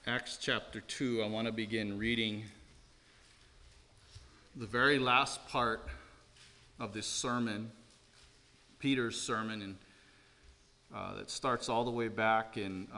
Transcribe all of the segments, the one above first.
Acts chapter 2, I want to begin reading the very last part of this sermon, Peter's sermon, and that starts all the way back in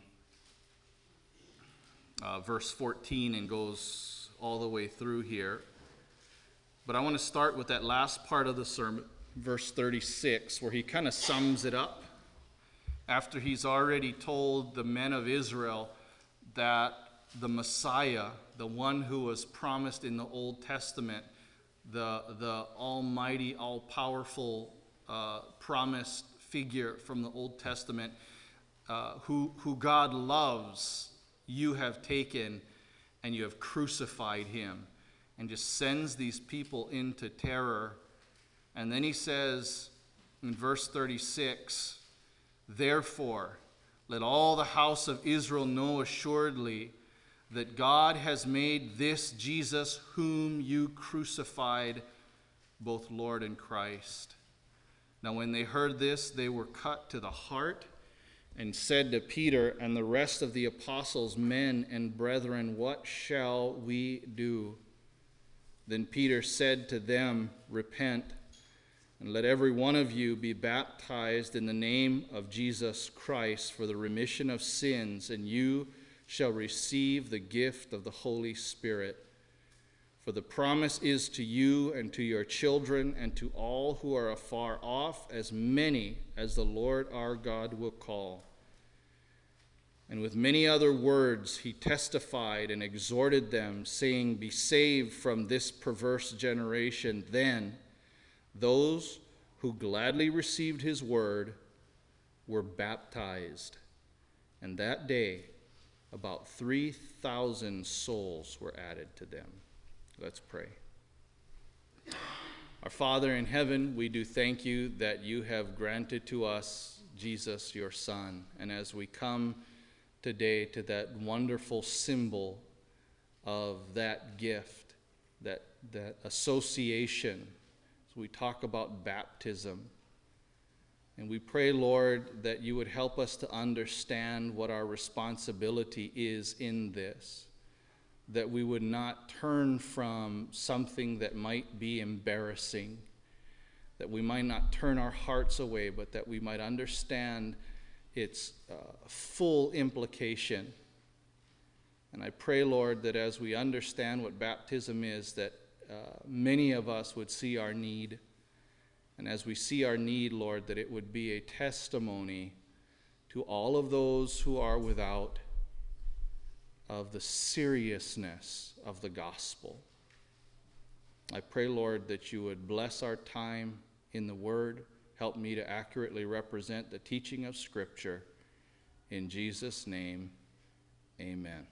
verse 14 and goes all the way through here. But I want to start with that last part of the sermon, verse 36, where he kind of sums it up after he's already told the men of Israel that the Messiah, the one who was promised in the Old Testament, the almighty, all-powerful promised figure from the Old Testament, who God loves, you have taken and you have crucified him, and just sends these people into terror. And then he says in verse 36, "Therefore, let all the house of Israel know assuredly that God has made this Jesus whom you crucified both Lord and Christ." Now when they heard this, they were cut to the heart and said to Peter and the rest of the apostles, "Men and brethren, what shall we do?" Then Peter said to them, "Repent, and let every one of you be baptized in the name of Jesus Christ for the remission of sins, and you shall receive the gift of the Holy Spirit. For the promise is to you and to your children and to all who are afar off, as many as the Lord our God will call." And with many other words he testified and exhorted them, saying, "Be saved from this perverse generation." Then those who gladly received his word were baptized, and that day about 3,000 souls were added to them. Let's pray. Our Father in heaven, we do thank you that you have granted to us Jesus, your Son. And as we come today to that wonderful symbol of that gift, that association, as we talk about baptism, and we pray, Lord, that you would help us to understand what our responsibility is in this, that we would not turn from something that might be embarrassing, that we might not turn our hearts away, but that we might understand its full implication. And I pray, Lord, that as we understand what baptism is, that many of us would see our need. And as we see our need, Lord, that it would be a testimony to all of those who are without of the seriousness of the gospel. I pray, Lord, that you would bless our time in the Word. Help me to accurately represent the teaching of Scripture. In Jesus' name, amen.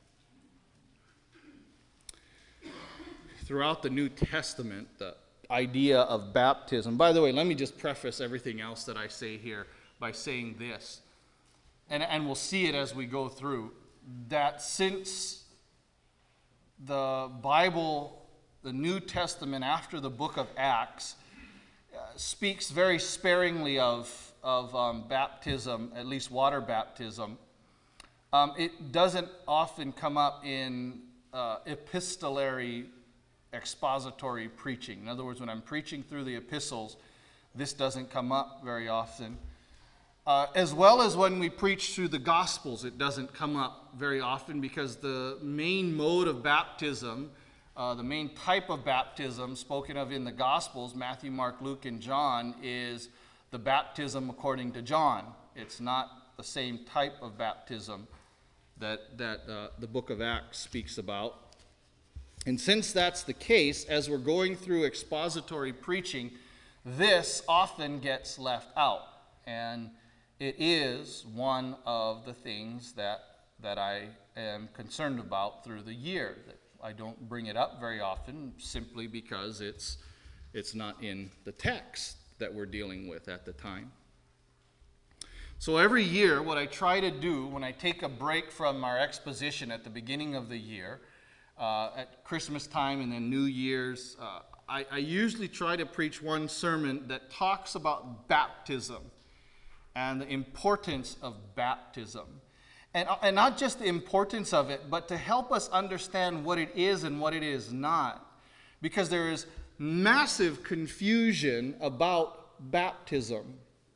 Throughout the New Testament, the idea of baptism. By the way, let me just preface everything else that I say here by saying this, and we'll see it as we go through, that since the Bible, the New Testament after the book of Acts, speaks very sparingly of baptism, at least water baptism, it doesn't often come up in epistolary expository preaching. In other words, when I'm preaching through the epistles, this doesn't come up very often. As well as when we preach through the Gospels, it doesn't come up very often, because the main mode of baptism, the main type of baptism spoken of in the Gospels, Matthew, Mark, Luke, and John, is the baptism according to John. It's not the same type of baptism that the book of Acts speaks about. And since that's the case, as we're going through expository preaching, this often gets left out. And it is one of the things that I am concerned about through the year. That I don't bring it up very often, simply because it's not in the text that we're dealing with at the time. So every year, what I try to do when I take a break from our exposition at the beginning of the year, at Christmas time and then New Year's, I usually try to preach one sermon that talks about baptism and the importance of baptism. And not just the importance of it, but to help us understand what it is and what it is not. Because there is massive confusion about baptism.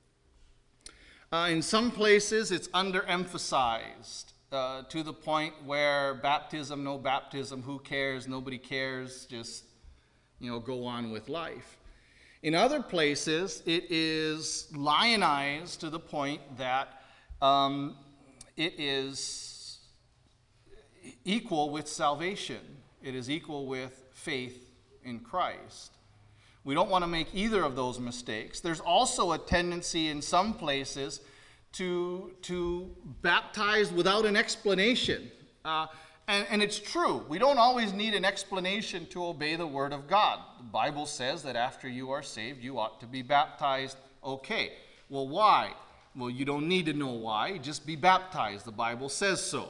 In some places, it's underemphasized to the point where baptism, no baptism, who cares, nobody cares, just, go on with life. In other places, it is lionized to the point that it is equal with salvation. It is equal with faith in Christ. We don't want to make either of those mistakes. There's also a tendency in some places to baptize without an explanation. And it's true. We don't always need an explanation to obey the Word of God. The Bible says that after you are saved, you ought to be baptized. Okay. Well, why? Well, you don't need to know why. Just be baptized. The Bible says so.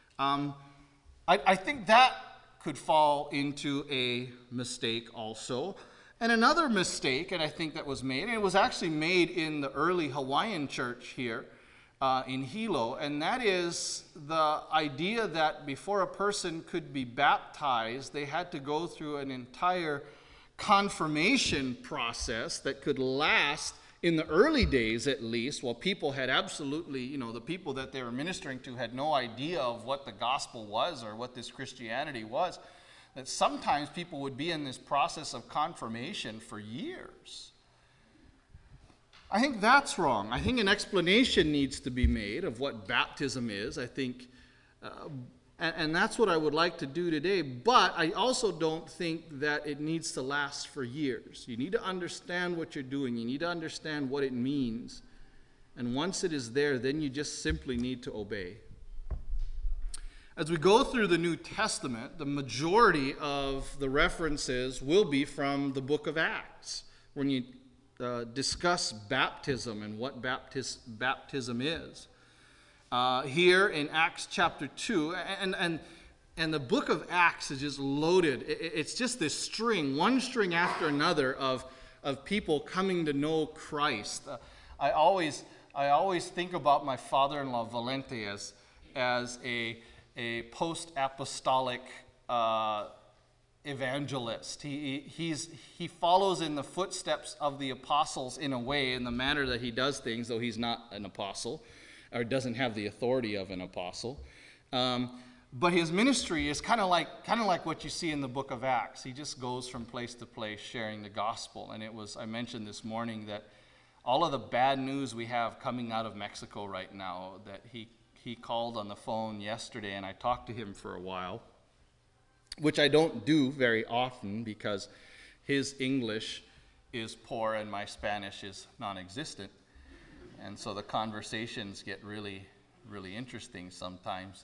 I think that could fall into a mistake also. And another mistake, and I think that was made, and it was actually made in the early Hawaiian church here in Hilo, and that is the idea that before a person could be baptized, they had to go through an entire confirmation process that could last, in the early days at least, while people had absolutely, the people that they were ministering to had no idea of what the gospel was or what this Christianity was, that sometimes people would be in this process of confirmation for years. I think that's wrong. I think an explanation needs to be made of what baptism is. I think, and that's what I would like to do today. But I also don't think that it needs to last for years. You need to understand what you're doing. You need to understand what it means. And once it is there, then you just simply need to obey. As we go through the New Testament, the majority of the references will be from the book of Acts, when you discuss baptism and what baptism is. Here in Acts chapter 2, and the book of Acts is just loaded. It's just this string, one string after another of people coming to know Christ. I always think about my father-in-law Valente as a post-apostolic evangelist. He follows in the footsteps of the apostles in a way, in the manner that he does things, though he's not an apostle or doesn't have the authority of an apostle. But his ministry is kind of like what you see in the book of Acts. He just goes from place to place sharing the gospel. And I mentioned this morning that all of the bad news we have coming out of Mexico right now, that he called on the phone yesterday, and I talked to him for a while, which I don't do very often because his English is poor and my Spanish is non-existent. And so the conversations get really, really interesting sometimes.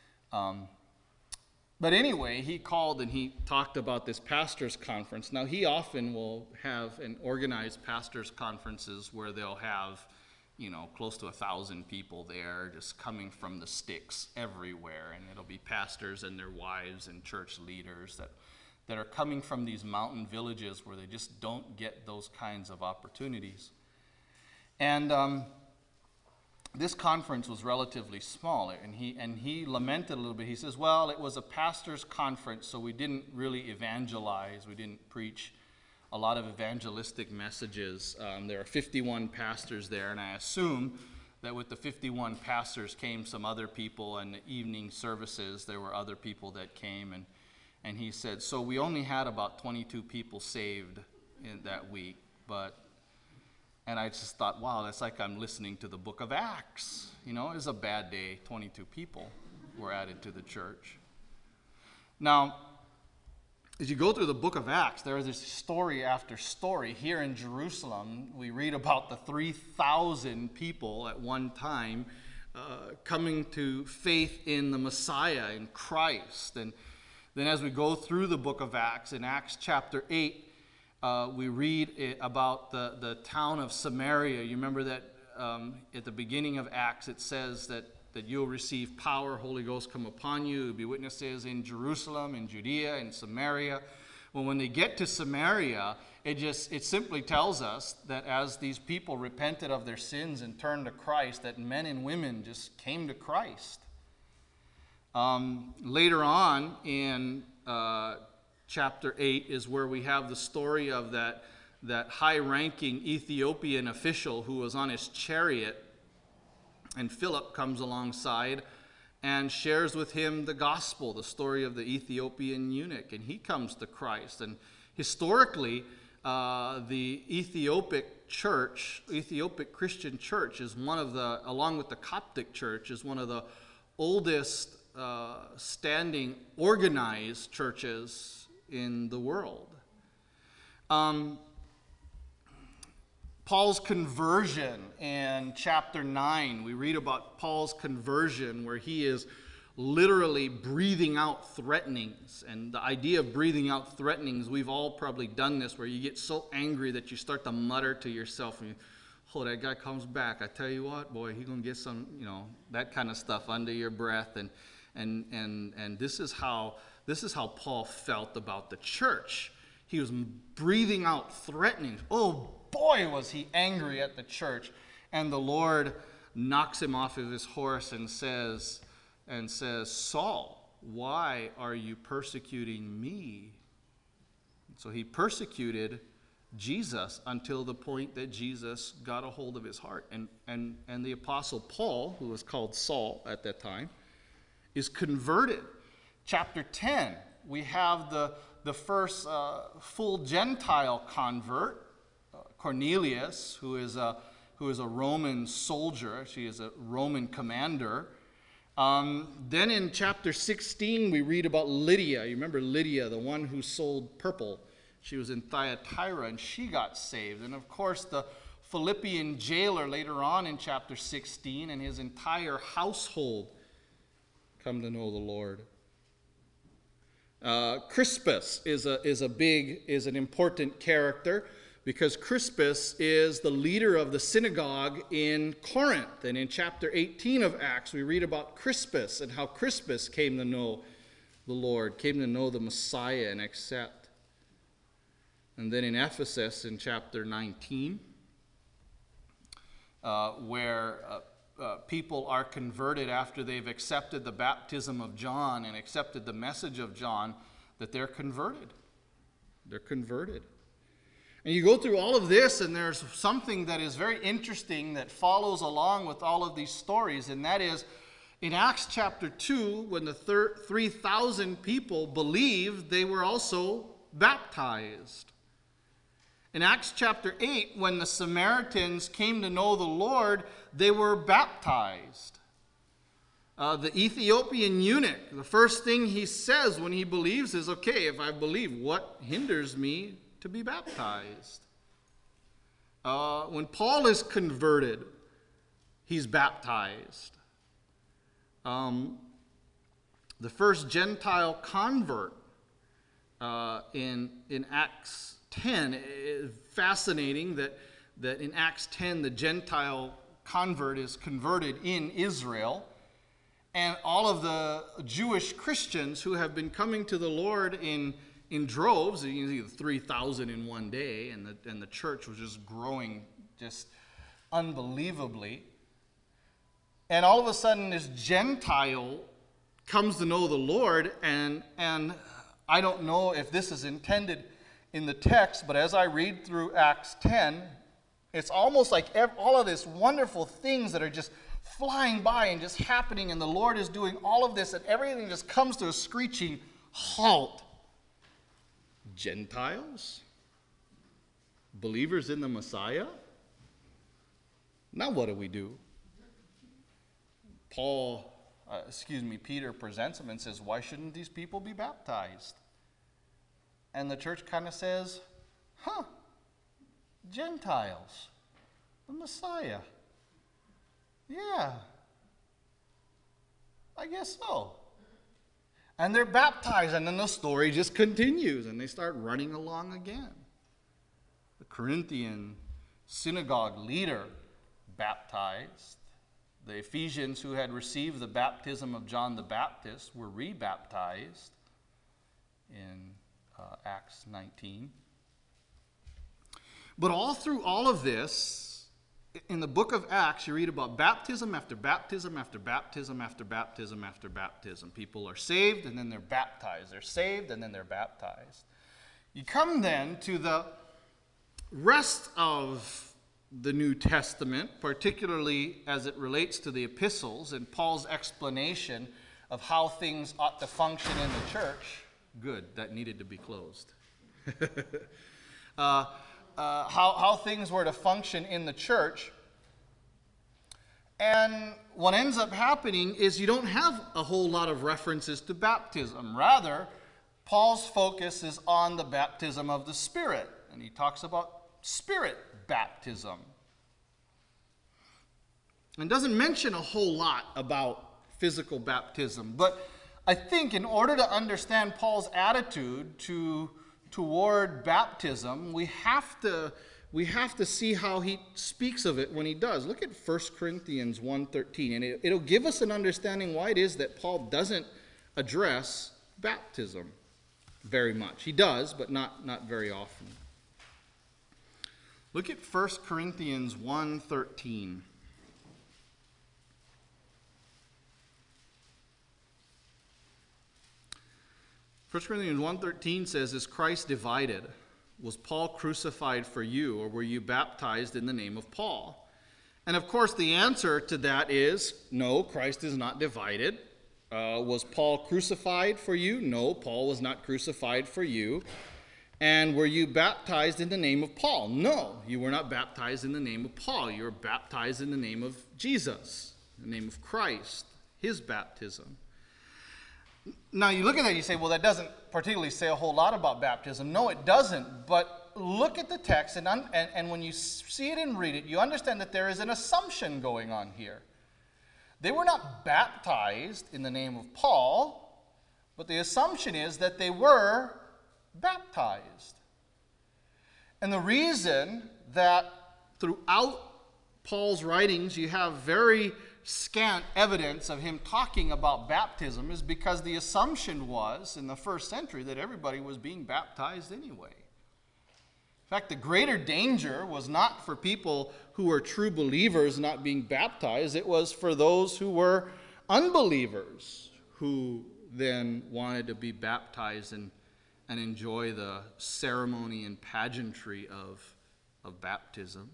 But anyway, he called and he talked about this pastors' conference. Now, he often will have and organize pastors' conferences where they'll have close to 1,000 people there, just coming from the sticks everywhere. And it'll be pastors and their wives and church leaders that are coming from these mountain villages where they just don't get those kinds of opportunities. And this conference was relatively small, and he lamented a little bit. He says, well, it was a pastor's conference, so we didn't really evangelize. We didn't preach a lot of evangelistic messages. There are 51 pastors there, and I assume that with the 51 pastors came some other people, and the evening services, there were other people that came. And he said, so we only had about 22 people saved in that week. And I just thought, wow, that's like I'm listening to the book of Acts. It was a bad day. 22 people were added to the church. Now, as you go through the book of Acts, there is this story after story. Here in Jerusalem, we read about the 3,000 people at one time coming to faith in the Messiah, in Christ. And then as we go through the book of Acts, in Acts chapter 8, we read about the town of Samaria. You remember that at the beginning of Acts, it says that you'll receive power, Holy Ghost come upon you, you'll be witnesses in Jerusalem, in Judea, in Samaria. Well, when they get to Samaria, it simply tells us that as these people repented of their sins and turned to Christ, that men and women just came to Christ. Later on in chapter 8 is where we have the story of that high-ranking Ethiopian official who was on his chariot, and Philip comes alongside and shares with him the gospel, the story of the Ethiopian eunuch, and he comes to Christ. And historically, the Ethiopic Christian church is one of the, along with the Coptic church, is one of the oldest standing organized churches in the world. Paul's conversion in chapter 9, we read about Paul's conversion where he is literally breathing out threatenings. And the idea of breathing out threatenings, we've all probably done this, where you get so angry that you start to mutter to yourself, and oh, that guy comes back, I tell you what, boy, he's going to get some, that kind of stuff under your breath. And this is how Paul felt about the church. He was breathing out threatenings. Oh boy, was he angry at the church. And the Lord knocks him off of his horse and says, Saul, why are you persecuting me? So he persecuted Jesus until the point that Jesus got a hold of his heart. And the Apostle Paul, who was called Saul at that time, is converted. Chapter 10, we have the first full Gentile convert, Cornelius, who is a Roman soldier. She is a Roman commander. Then in chapter 16, we read about Lydia. You remember Lydia, the one who sold purple. She was in Thyatira, and she got saved. And of course, the Philippian jailer later on in chapter 16 and his entire household come to know the Lord. Crispus is an important character, because Crispus is the leader of the synagogue in Corinth. And in chapter 18 of Acts, we read about Crispus and how Crispus came to know the Lord, came to know the Messiah and accept. And then in Ephesus in chapter 19, where people are converted after they've accepted the baptism of John and accepted the message of John, that they're converted. They're converted. And you go through all of this, and there's something that is very interesting that follows along with all of these stories, and that is in Acts chapter 2, when the 3,000 people believed, they were also baptized. In Acts chapter 8, when the Samaritans came to know the Lord, they were baptized. The Ethiopian eunuch, the first thing he says when he believes is, okay, if I believe, what hinders me to be baptized? When Paul is converted, he's baptized. The first Gentile convert in Acts 10, is fascinating that in Acts 10 the Gentile convert is converted in Israel, and all of the Jewish Christians who have been coming to the Lord in droves, 3,000 in one day, and the church was just growing just unbelievably. And all of a sudden this Gentile comes to know the Lord, and I don't know if this is intended in the text, but as I read through Acts 10, it's almost like all of these wonderful things that are just flying by and just happening, and the Lord is doing all of this, and everything just comes to a screeching halt. Gentiles? Believers in the Messiah? Now what do we do? Peter presents him and says, why shouldn't these people be baptized? And the church kind of says, Gentiles, the Messiah. Yeah, I guess so. And they're baptized, and then the story just continues, and they start running along again. The Corinthian synagogue leader baptized. The Ephesians who had received the baptism of John the Baptist were rebaptized in Acts 19. But all through all of this, in the book of Acts, you read about baptism after baptism after baptism after baptism after baptism. People are saved and then they're baptized. They're saved and then they're baptized. You come then to the rest of the New Testament, particularly as it relates to the epistles and Paul's explanation of how things ought to function in the church. Good, that needed to be closed. How things were to function in the church. And what ends up happening is you don't have a whole lot of references to baptism. Rather, Paul's focus is on the baptism of the Spirit. And he talks about Spirit baptism. And doesn't mention a whole lot about physical baptism. But I think in order to understand Paul's attitude toward baptism, we have to see how he speaks of it when he does. Look at 1 Corinthians 1:13, and it'll give us an understanding why it is that Paul doesn't address baptism very much. He does, but not very often. Look at 1 Corinthians 1:13. 1 Corinthians 1:13 says, "Is Christ divided? Was Paul crucified for you, or were you baptized in the name of Paul?" And of course the answer to that is, no, Christ is not divided. Was Paul crucified for you? No, Paul was not crucified for you. And were you baptized in the name of Paul? No, you were not baptized in the name of Paul. You were baptized in the name of Jesus, the name of Christ, his baptism. Now you look at that and you say, well, that doesn't particularly say a whole lot about baptism. No, it doesn't. But look at the text, and when you see it and read it, you understand that there is an assumption going on here. They were not baptized in the name of Paul, but the assumption is that they were baptized. And the reason that throughout Paul's writings you have very scant evidence of him talking about baptism is because the assumption was in the first century that everybody was being baptized anyway. In fact, the greater danger was not for people who were true believers not being baptized. It was for those who were unbelievers who then wanted to be baptized and enjoy the ceremony and pageantry of baptism.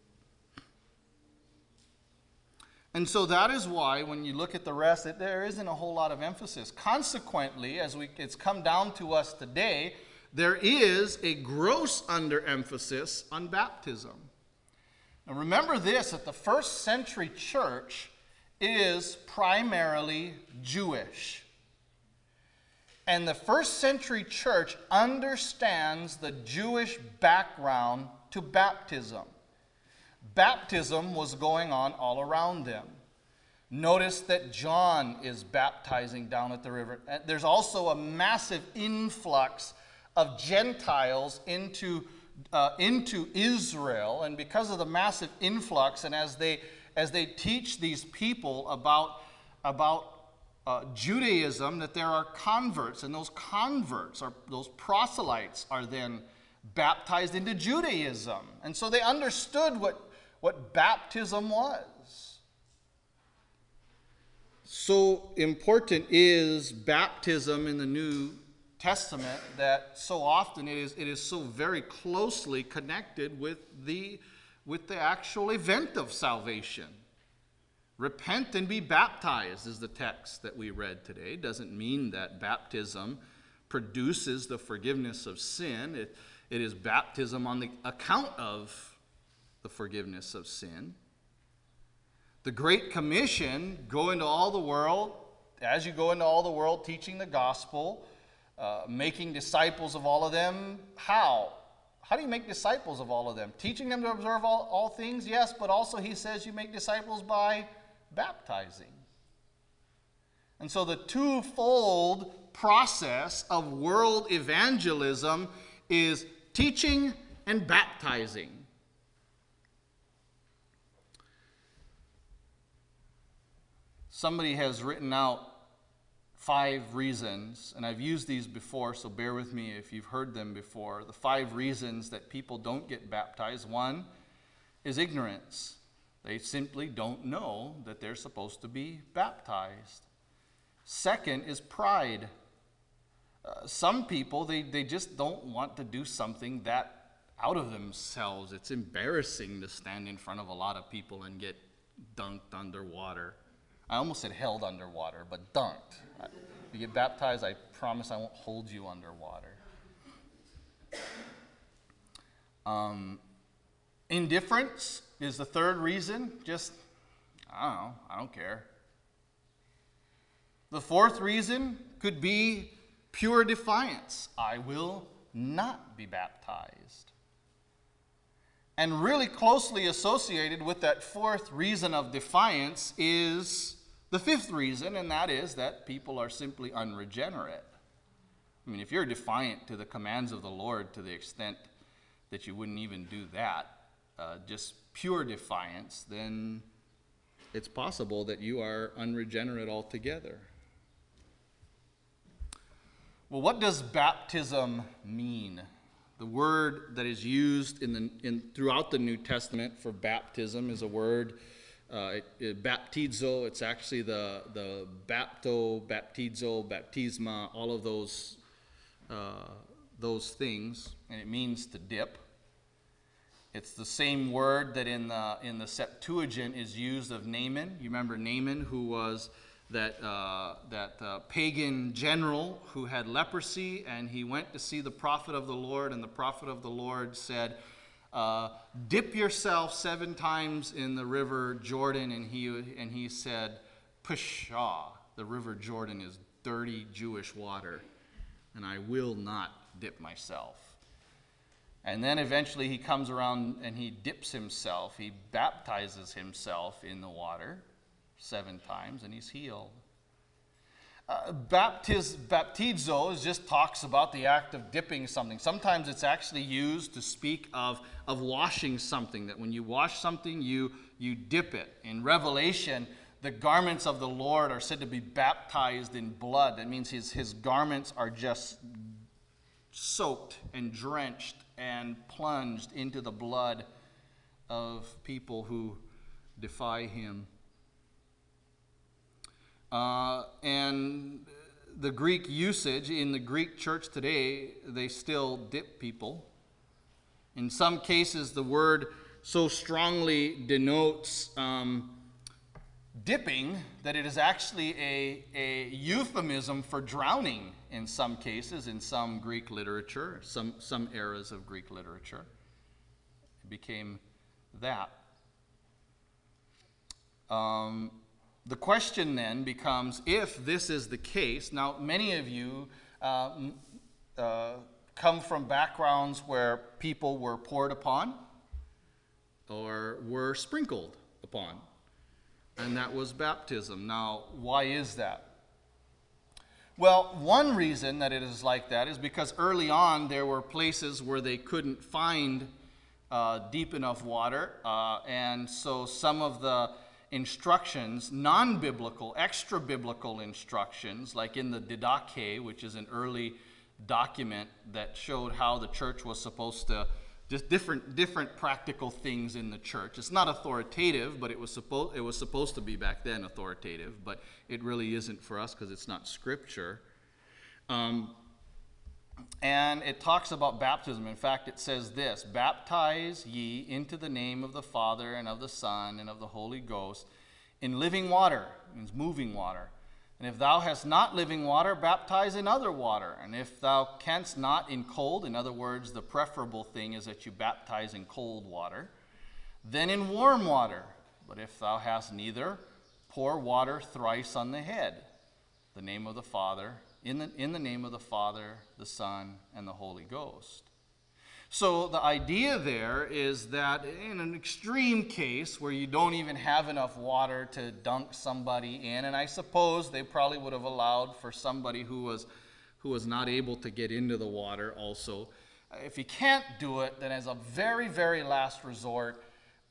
And so that is why when you look at the rest, there isn't a whole lot of emphasis. Consequently, as it's come down to us today, there is a gross underemphasis on baptism. Now remember this, that the first century church is primarily Jewish. And the first century church understands the Jewish background to baptism. Baptism was going on all around them. Notice that John is baptizing down at the river. There's also a massive influx of Gentiles into Israel, and because of the massive influx, and as they teach these people about Judaism, that there are converts, and those converts, those proselytes, are then baptized into Judaism. And so they understood what baptism was. So important is baptism in the New Testament that so often it is so very closely connected with the actual event of salvation. Repent and be baptized is the text that we read today. It doesn't mean that baptism produces the forgiveness of sin. It is baptism on the account of the forgiveness of sin. The Great Commission, go into all the world. As you go into all the world, teaching the gospel, making disciples of all of them. How? How do you make disciples of all of them? Teaching them to observe all things, yes, but also he says you make disciples by baptizing. And so the twofold process of world evangelism is teaching and baptizing. Somebody has written out 5 reasons, and I've used these before, so bear with me if you've heard them before. The 5 reasons that people don't get baptized. 1 is ignorance. They simply don't know that they're supposed to be baptized. Second is pride. Some people, they just don't want to do something that out of themselves. It's embarrassing to stand in front of a lot of people and get dunked underwater. I almost said held underwater, but dunked. If you get baptized, I promise I won't hold you underwater. Indifference is the third reason. Just, I don't know, I don't care. The fourth reason could be pure defiance. I will not be baptized. And really closely associated with that fourth reason of defiance is the fifth reason, and that is that people are simply unregenerate. I mean, if you're defiant to the commands of the Lord to the extent that you wouldn't even do that, just pure defiance, then it's possible that you are unregenerate altogether. Well, what does baptism mean? The word that is used throughout the New Testament for baptism is a word, baptizo. It's actually the bapto, baptizo, baptisma, all of those things, and it means to dip. It's the same word that in the Septuagint is used of Naaman. You remember Naaman, who was that pagan general who had leprosy, and he went to see the prophet of the Lord, and the prophet of the Lord said, dip yourself 7 times in the river Jordan, and he said, pshaw, the river Jordan is dirty Jewish water, and I will not dip myself. And then eventually he comes around and he dips himself, he baptizes himself in the water 7 times, and he's healed. Baptizo just talks about the act of dipping something. Sometimes it's actually used to speak of washing something, that when you wash something, you dip it. In Revelation, the garments of the Lord are said to be baptized in blood. That means his garments are just soaked and drenched and plunged into the blood of people who defy him. And the Greek usage, in the Greek church today, they still dip people. In some cases, the word so strongly denotes dipping that it is actually a euphemism for drowning in some cases, in some Greek literature, some eras of Greek literature. It became that. The question then becomes, if this is the case, now many of you come from backgrounds where people were poured upon or were sprinkled upon, and that was baptism. Now, why is that? Well, one reason that it is like that is because early on there were places where they couldn't find deep enough water, and so some of the instructions, non-biblical, extra-biblical instructions, like in the Didache, which is an early document that showed how the church was supposed to, just different practical things in the church. It's not authoritative, but it was supposed to be back then authoritative, but it really isn't for us because it's not scripture. And it talks about baptism. In fact, it says this: baptize ye into the name of the Father and of the Son and of the Holy Ghost in living water, means moving water. And if thou hast not living water, baptize in other water. And if thou canst not, in cold, in other words, the preferable thing is that you baptize in cold water, then in warm water. But if thou hast neither, pour water thrice on the head, the name of the Father, in the name of the Father, the Son, and the Holy Ghost. So the idea there is that in an extreme case where you don't even have enough water to dunk somebody in, and I suppose they probably would have allowed for somebody who was not able to get into the water also. If you can't do it, then as a very, very last resort,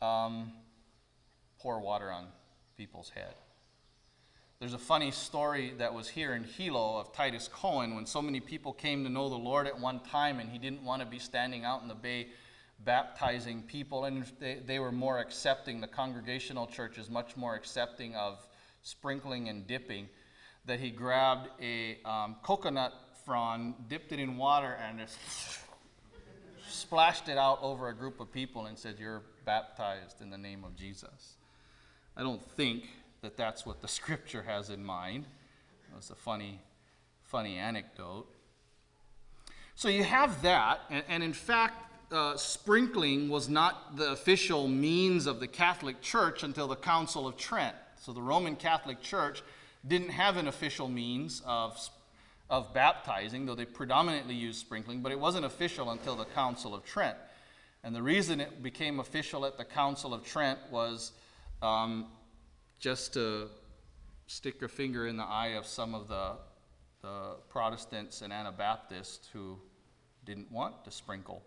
pour water on people's head. There's a funny story that was here in Hilo of Titus Cohen when so many people came to know the Lord at one time, and he didn't want to be standing out in the bay baptizing people, and they were more accepting, the Congregational church is much more accepting of sprinkling and dipping, that he grabbed a coconut frond, dipped it in water, and just splashed it out over a group of people and said, "You're baptized in the name of Jesus." I don't think that that's what the scripture has in mind. It was a funny anecdote. So you have that, and in fact, sprinkling was not the official means of the Catholic Church until the Council of Trent. So the Roman Catholic Church didn't have an official means of baptizing, though they predominantly used sprinkling, but it wasn't official until the Council of Trent. And the reason it became official at the Council of Trent was just to stick a finger in the eye of some of the Protestants and Anabaptists who didn't want to sprinkle.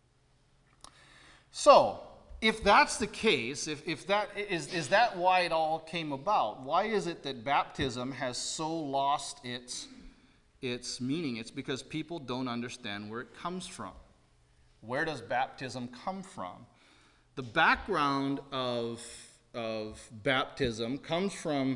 So, if that's the case, if that is that why it all came about? Why is it that baptism has so lost its meaning? It's because people don't understand where it comes from. Where does baptism come from? The background of baptism comes from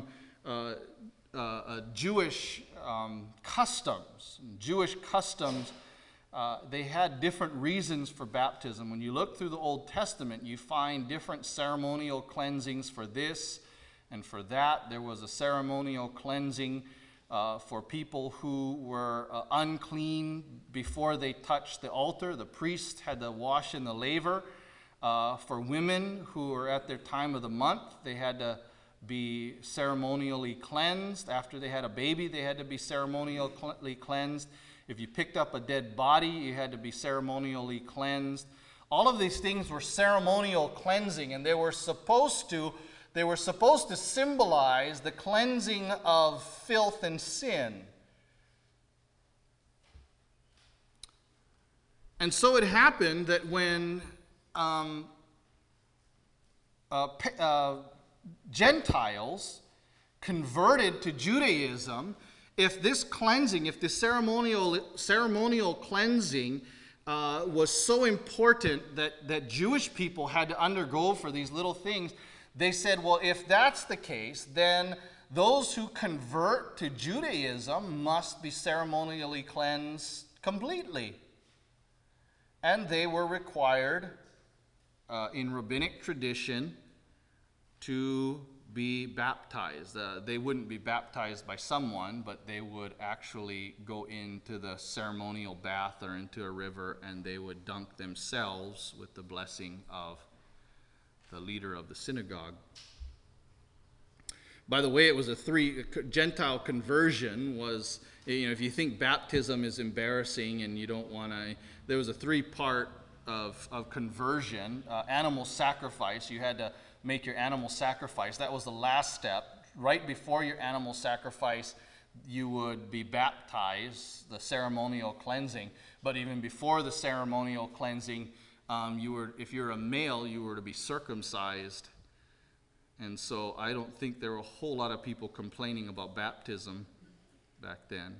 Jewish customs. Jewish customs, they had different reasons for baptism. When you look through the Old Testament, you find different ceremonial cleansings for this and for that. There was a ceremonial cleansing for people who were unclean before they touched the altar. The priest had to wash in the laver. For women who were at their time of the month, they had to be ceremonially cleansed. After they had a baby, they had to be ceremonially cleansed. If you picked up a dead body, you had to be ceremonially cleansed. All of these things were ceremonial cleansing, and they were supposed to symbolize the cleansing of filth and sin. And so it happened that when Gentiles converted to Judaism, if this cleansing, if the ceremonial cleansing was so important that Jewish people had to undergo for these little things, they said, well, if that's the case, then those who convert to Judaism must be ceremonially cleansed completely. And they were required in rabbinic tradition to be baptized. They wouldn't be baptized by someone, but they would actually go into the ceremonial bath or into a river, and they would dunk themselves with the blessing of the leader of the synagogue. By the way, it was Gentile conversion was, if you think baptism is embarrassing and you don't want to, there was a three-part of conversion. Animal sacrifice, you had to make your animal sacrifice. That was the last step. Right before your animal sacrifice, you would be baptized, the ceremonial cleansing. But even before the ceremonial cleansing, if you're a male, you were to be circumcised. And so I don't think there were a whole lot of people complaining about baptism back then.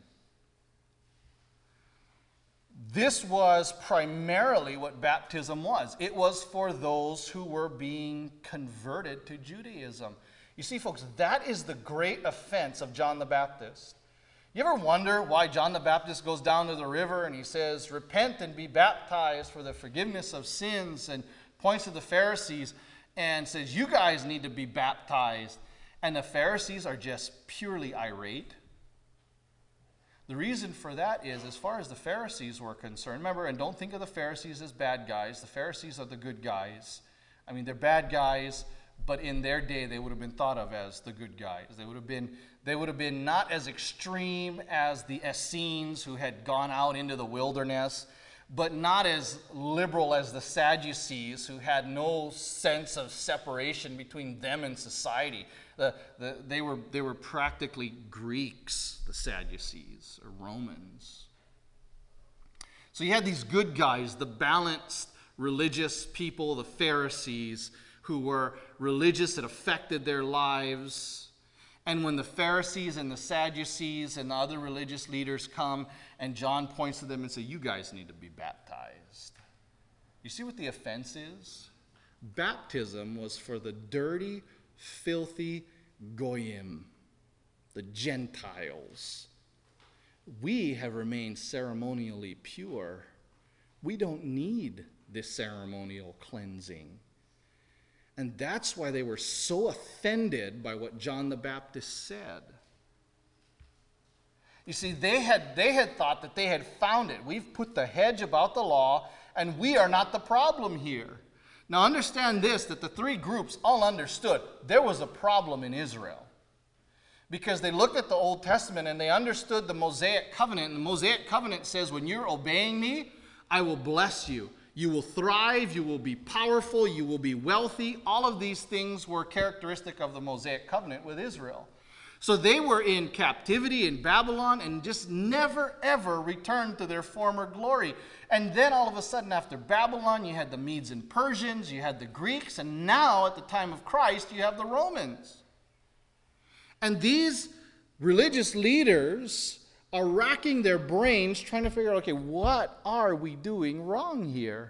This was primarily what baptism was. It was for those who were being converted to Judaism. You see, folks, that is the great offense of John the Baptist. You ever wonder why John the Baptist goes down to the river and he says, "Repent and be baptized for the forgiveness of sins," and points to the Pharisees and says, "You guys need to be baptized." And the Pharisees are just purely irate. The reason for that is, as far as the Pharisees were concerned, remember, and don't think of the Pharisees as bad guys. The Pharisees are the good guys. I mean, they're bad guys, but in their day, they would have been thought of as the good guys. They would have been not as extreme as the Essenes who had gone out into the wilderness, but not as liberal as the Sadducees, who had no sense of separation between them and society. They were practically Greeks, the Sadducees, or Romans. So you had these good guys, the balanced religious people, the Pharisees, who were religious. It affected their lives. And when the Pharisees and the Sadducees and the other religious leaders come, and John points to them and says, "You guys need to be baptized. You see what the offense is? Baptism was for the dirty, filthy goyim, the Gentiles. We have remained ceremonially pure. We don't need this ceremonial cleansing. And that's why they were so offended by what John the Baptist said. You see, they had thought that they had found it. We've put the hedge about the law, and we are not the problem here. Now understand this, that the three groups all understood there was a problem in Israel. Because they looked at the Old Testament and they understood the Mosaic covenant. And the Mosaic covenant says, when you're obeying me, I will bless you. You will thrive, you will be powerful, you will be wealthy. All of these things were characteristic of the Mosaic covenant with Israel. So they were in captivity in Babylon and just never ever returned to their former glory. And then all of a sudden after Babylon, you had the Medes and Persians, you had the Greeks, and now at the time of Christ, you have the Romans. And these religious leaders are racking their brains trying to figure out, okay, what are we doing wrong here?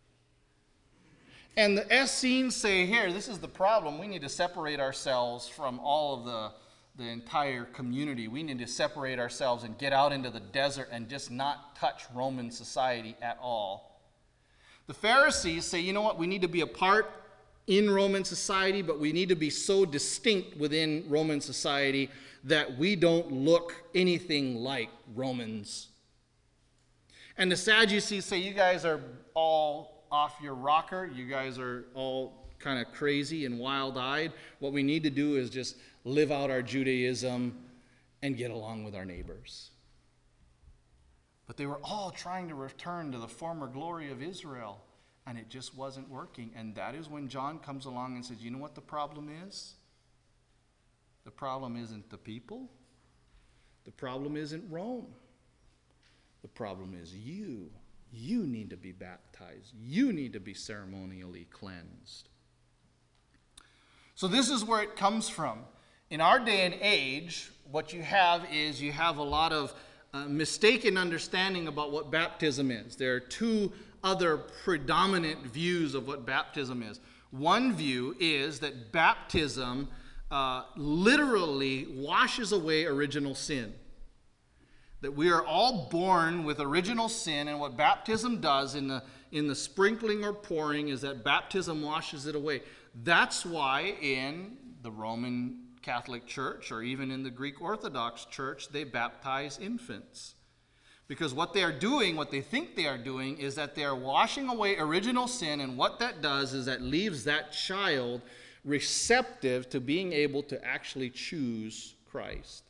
And the Essenes say, here, this is the problem. We need to separate ourselves from all of the entire community. We need to separate ourselves and get out into the desert and just not touch Roman society at all. The Pharisees say, you know what, we need to be a part in Roman society, but we need to be so distinct within Roman society that we don't look anything like Romans. And the Sadducees say, you guys are all off your rocker. You guys are all kind of crazy and wild-eyed. What we need to do is just live out our Judaism and get along with our neighbors. But they were all trying to return to the former glory of Israel, and it just wasn't working. And that is when John comes along and says, you know what the problem is? The problem isn't the people. The problem isn't Rome. The problem is you. You need to be baptized. You need to be ceremonially cleansed. So this is where it comes from. In our day and age, what you have is you have a lot of mistaken understanding about what baptism is. There are two other predominant views of what baptism is. One view is that baptism literally washes away original sin. That we are all born with original sin, and what baptism does in the sprinkling or pouring is that baptism washes it away. That's why in the Roman Catholic Church, or even in the Greek Orthodox Church, they baptize infants. Because what they are doing, what they think they are doing, is that they are washing away original sin, and what that does is that leaves that child receptive to being able to actually choose Christ.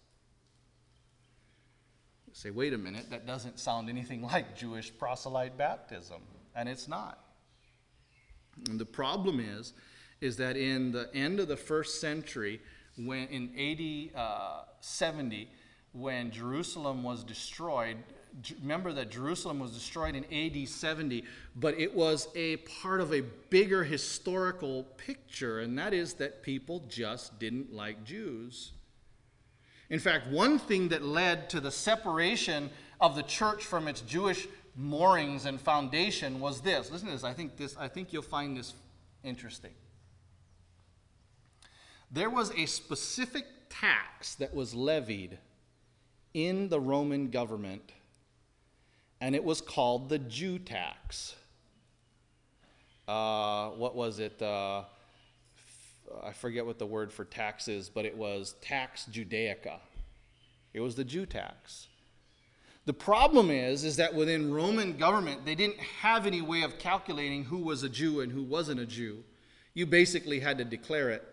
You say, wait a minute, that doesn't sound anything like Jewish proselyte baptism, and it's not. And the problem is that in the end of the first century, when in AD 70, when Jerusalem was destroyed, remember that Jerusalem was destroyed in AD 70, but it was a part of a bigger historical picture, and that is that people just didn't like Jews. In fact, one thing that led to the separation of the church from its Jewish moorings and foundation was this. Listen to this. I think you'll find this interesting. There was a specific tax that was levied in the Roman government, and it was called the Jew tax. What was it? I forget what the word for tax is, but it was tax Judaica. It was the Jew tax. The problem is that within Roman government, they didn't have any way of calculating who was a Jew and who wasn't a Jew. You basically had to declare it.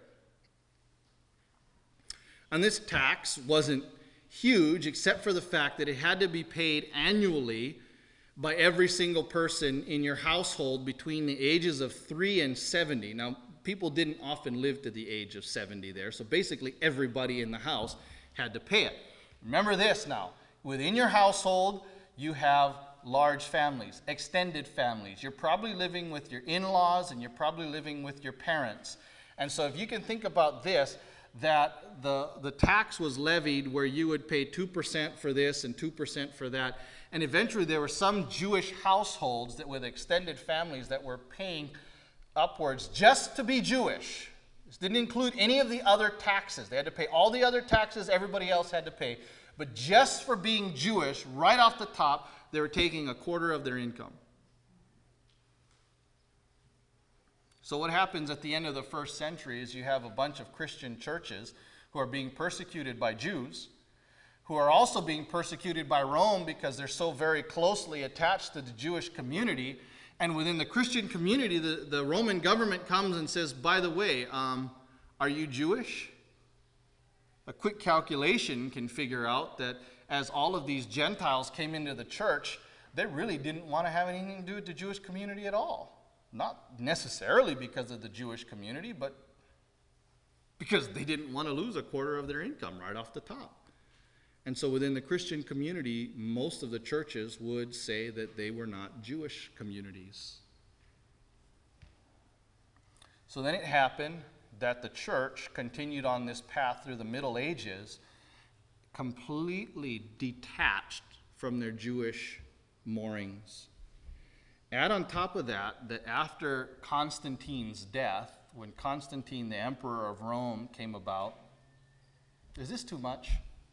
And this tax wasn't huge, except for the fact that it had to be paid annually by every single person in your household between the ages of 3 and 70. Now, people didn't often live to the age of 70 there, so basically everybody in the house had to pay it. Remember this now. Within your household, you have large families, extended families. You're probably living with your in-laws, and you're probably living with your parents. And so if you can think about this, that the tax was levied where you would pay 2% for this and 2% for that. And eventually there were some Jewish households that with extended families that were paying upwards just to be Jewish. This didn't include any of the other taxes. They had to pay all the other taxes everybody else had to pay. But just for being Jewish, right off the top, they were taking a quarter of their income. So what happens at the end of the first century is you have a bunch of Christian churches who are being persecuted by Jews, who are also being persecuted by Rome because they're so very closely attached to the Jewish community. And within the Christian community, the Roman government comes and says, by the way, are you Jewish? A quick calculation can figure out that as all of these Gentiles came into the church, they really didn't want to have anything to do with the Jewish community at all. Not necessarily because of the Jewish community, but because they didn't want to lose a quarter of their income right off the top. And so within the Christian community, most of the churches would say that they were not Jewish communities. So then it happened that the church continued on this path through the Middle Ages, completely detached from their Jewish moorings. Add on top of that, that after Constantine's death, when Constantine, the emperor of Rome, came about, is this too much?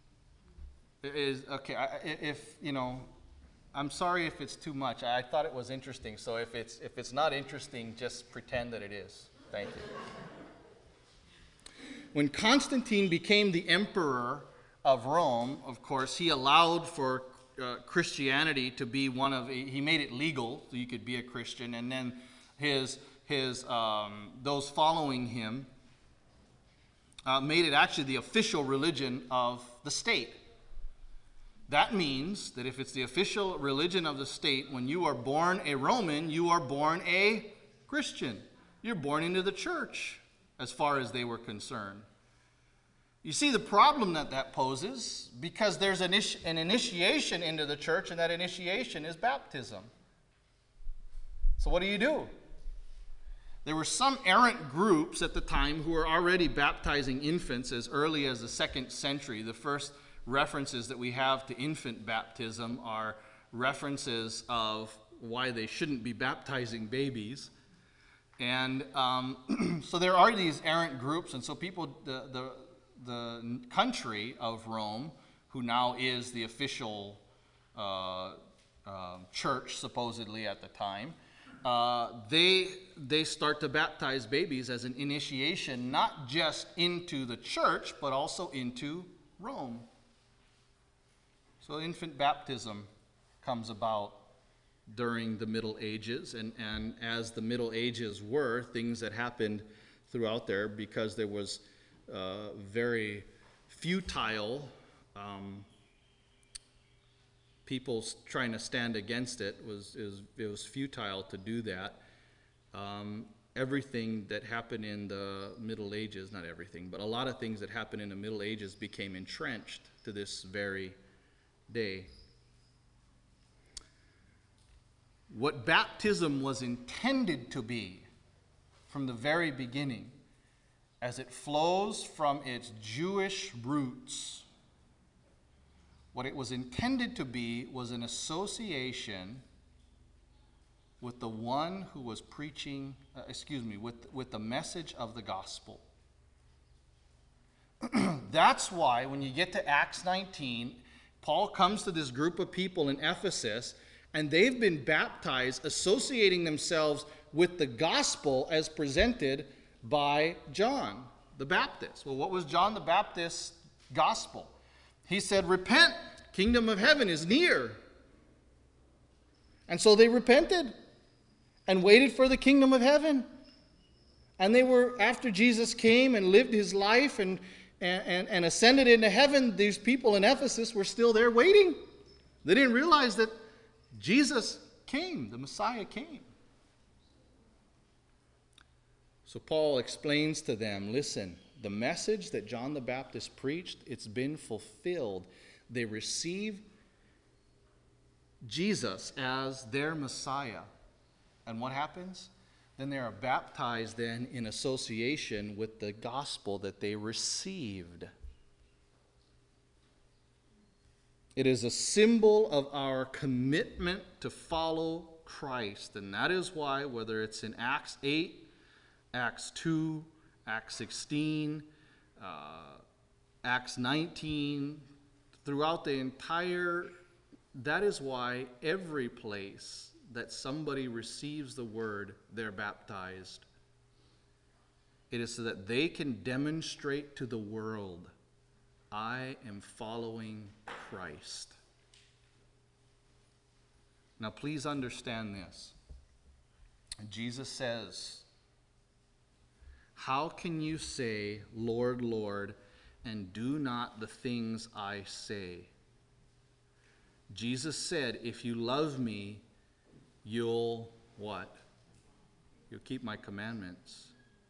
I'm sorry if it's too much. I thought it was interesting, so if it's not interesting, just pretend that it is. Thank you. When Constantine became the emperor of Rome, of course, he allowed for Christianity to be he made it legal so you could be a Christian, and then those following him made it actually the official religion of the state. That means that if it's the official religion of the state, when you are born a Roman, you are born a Christian. You're born into the church, as far as they were concerned. You see the problem that poses, because there's an initiation into the church, and that initiation is baptism. So what do? There were some errant groups at the time who were already baptizing infants as early as the 2nd century. The first references that we have to infant baptism are references of why they shouldn't be baptizing babies. And so there are these errant groups, and so people, the country of Rome, who now is the official church, supposedly at the time, they start to baptize babies as an initiation, not just into the church, but also into Rome. So infant baptism comes about during the Middle Ages, and as the Middle Ages were, things that happened throughout there, because there was very futile people trying to stand against it. It was futile to do that. Everything that happened in the Middle Ages, not everything, but a lot of things that happened in the Middle Ages became entrenched to this very day. What baptism was intended to be from the very beginning, as it flows from its Jewish roots, what it was intended to be was an association with the one who was preaching, with the message of the gospel. That's why when you get to Acts 19, Paul comes to this group of people in Ephesus, and they've been baptized, associating themselves with the gospel as presented by John the Baptist. Well, what was John the Baptist's gospel? He said, repent, kingdom of heaven is near. And so they repented and waited for the kingdom of heaven. And they were, after Jesus came and lived his life and ascended into heaven, these people in Ephesus were still there waiting. They didn't realize that Jesus came, the Messiah came. So Paul explains to them, listen, the message that John the Baptist preached, it's been fulfilled. They receive Jesus as their Messiah. And what happens? then they are baptized then in association with the gospel that they received. It is a symbol of our commitment to follow Christ. And that is why, whether it's in Acts 8, Acts 2, Acts 16, Acts 19, throughout the entire, that is why every place that somebody receives the word, they're baptized. It is so that they can demonstrate to the world, I am following Christ. Now please understand this. Jesus says, how can you say, Lord, Lord, and do not the things I say? Jesus said, if you love me, you'll what? You'll keep my commandments.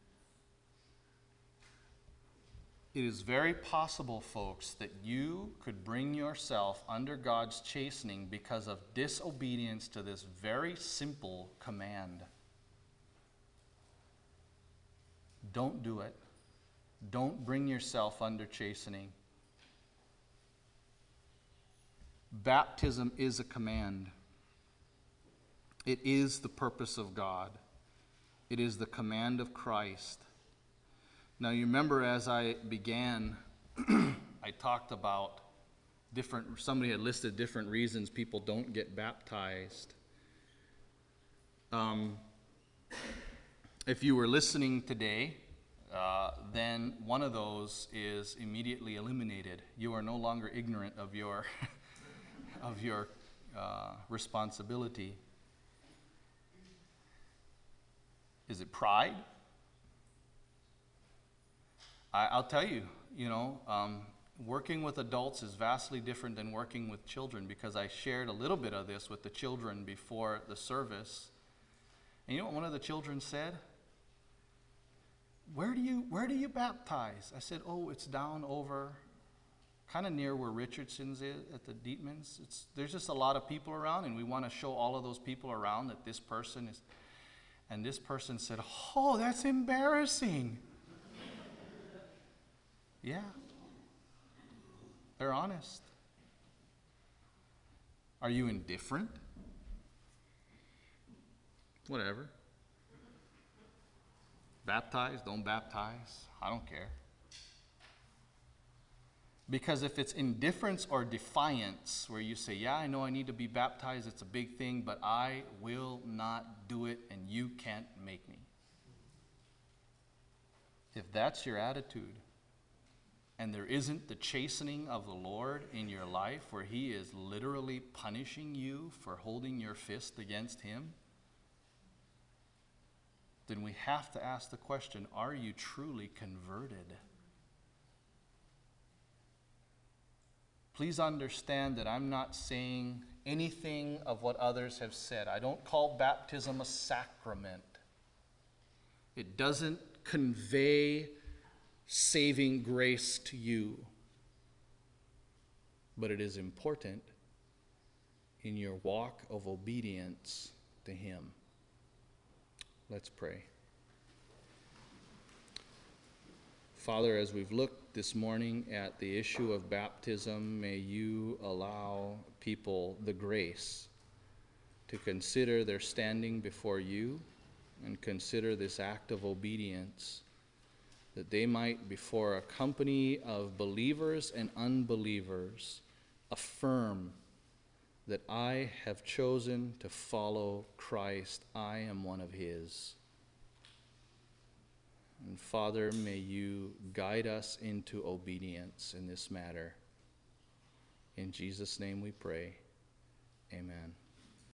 It is very possible, folks, that you could bring yourself under God's chastening because of disobedience to this very simple command. Don't do it. Don't bring yourself under chastening. Baptism is a command. It is the purpose of God. It is the command of Christ. Now you remember as I began, I talked about somebody had listed different reasons people don't get baptized. If you were listening today, then one of those is immediately eliminated. You are no longer ignorant of your of your responsibility. Is it pride? I'll tell you, working with adults is vastly different than working with children, because I shared a little bit of this with the children before the service. And you know what one of the children said? Where do you baptize? I said, oh, it's down over kind of near where Richardson's is at the Dietmans. There's just a lot of people around, and we want to show all of those people around that this person is. And this person said, oh, that's embarrassing. Yeah. They're honest. Are you indifferent? Whatever. Baptize, don't baptize, I don't care. Because if it's indifference or defiance, where you say, yeah, I know I need to be baptized, it's a big thing, but I will not do it and you can't make me. If that's your attitude, and there isn't the chastening of the Lord in your life where He is literally punishing you for holding your fist against Him, then we have to ask the question, are you truly converted? Please understand that I'm not saying anything of what others have said. I don't call baptism a sacrament. It doesn't convey saving grace to you. But it is important in your walk of obedience to Him. Let's pray. Father, as we've looked this morning at the issue of baptism, may you allow people the grace to consider their standing before you and consider this act of obedience, that they might, before a company of believers and unbelievers, affirm that I have chosen to follow Christ. I am one of His. And Father, may you guide us into obedience in this matter. In Jesus' name we pray. Amen.